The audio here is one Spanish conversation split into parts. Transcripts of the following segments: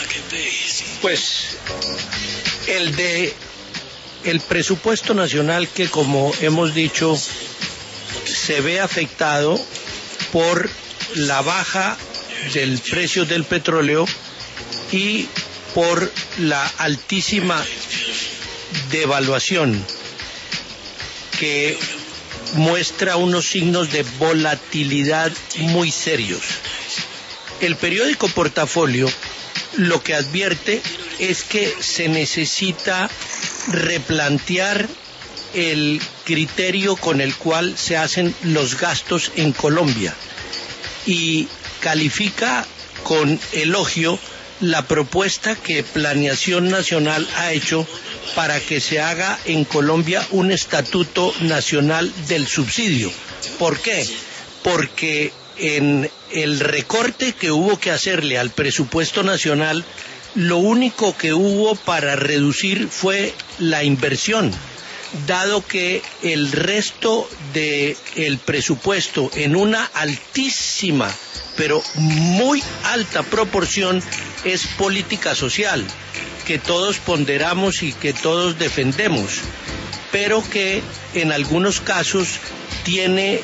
Pues el presupuesto nacional, que como hemos dicho se ve afectado por la baja del precio del petróleo y por la altísima devaluación que muestra unos signos de volatilidad muy serios. El periódico Portafolio lo que advierte es que se necesita replantear el criterio con el cual se hacen los gastos en Colombia y califica con elogio la propuesta que Planeación Nacional ha hecho para que se haga en Colombia un estatuto nacional del subsidio. ¿Por qué? Porque en el recorte que hubo que hacerle al presupuesto nacional, lo único que hubo para reducir fue la inversión, dado que el resto del presupuesto en una altísima, pero muy alta proporción es política social, que todos ponderamos y que todos defendemos, pero que en algunos casos tiene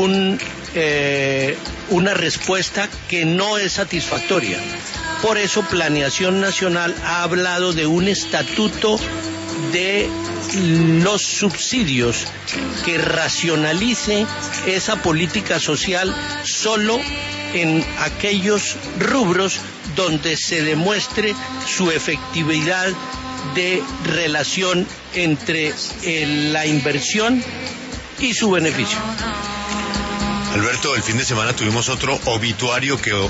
una respuesta que no es satisfactoria. Por eso Planeación Nacional ha hablado de un estatuto de los subsidios que racionalice esa política social solo en aquellos rubros donde se demuestre su efectividad de relación entre la inversión y su beneficio. Alberto, el fin de semana tuvimos otro obituario que